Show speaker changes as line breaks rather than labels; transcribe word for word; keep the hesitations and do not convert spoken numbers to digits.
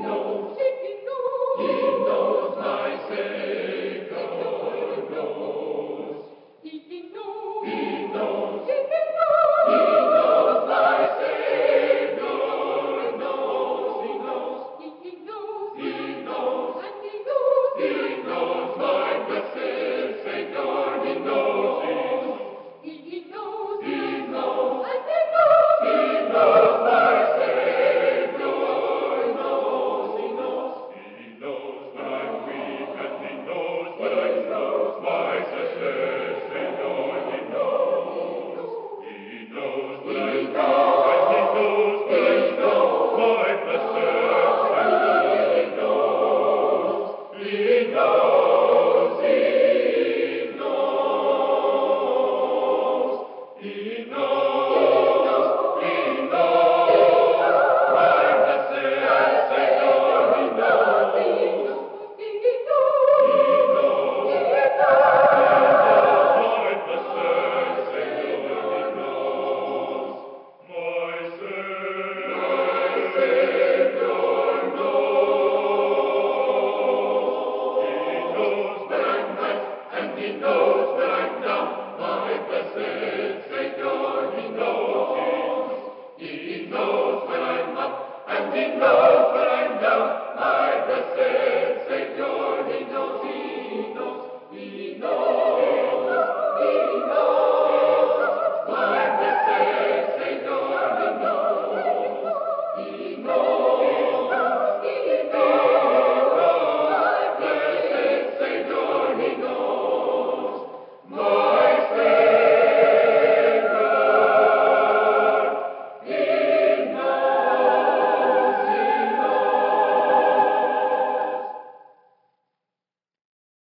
knows, he knows my Savior knows. He knows, he knows, he knows my Savior knows. He knows, he knows, he knows, and he knows, he knows my blessed Savior. He knows, he knows, he knows, and he knows, he knows my Savior knows. He knows, he knows when I'm weak, and he knows when I'm strong. My blessed Savior, he knows. He knows when I'm weak, and he knows when I'm strong. My blessed Savior, he knows. He knows, he knows, he knows, he knows. My blessed Savior, he knows. He knows, he knows, my blessed Savior, he knows. My Savior knows. He knows when I'm right, and he knows when I'm down. My blessed Savior, he knows. He knows when I'm up, and he knows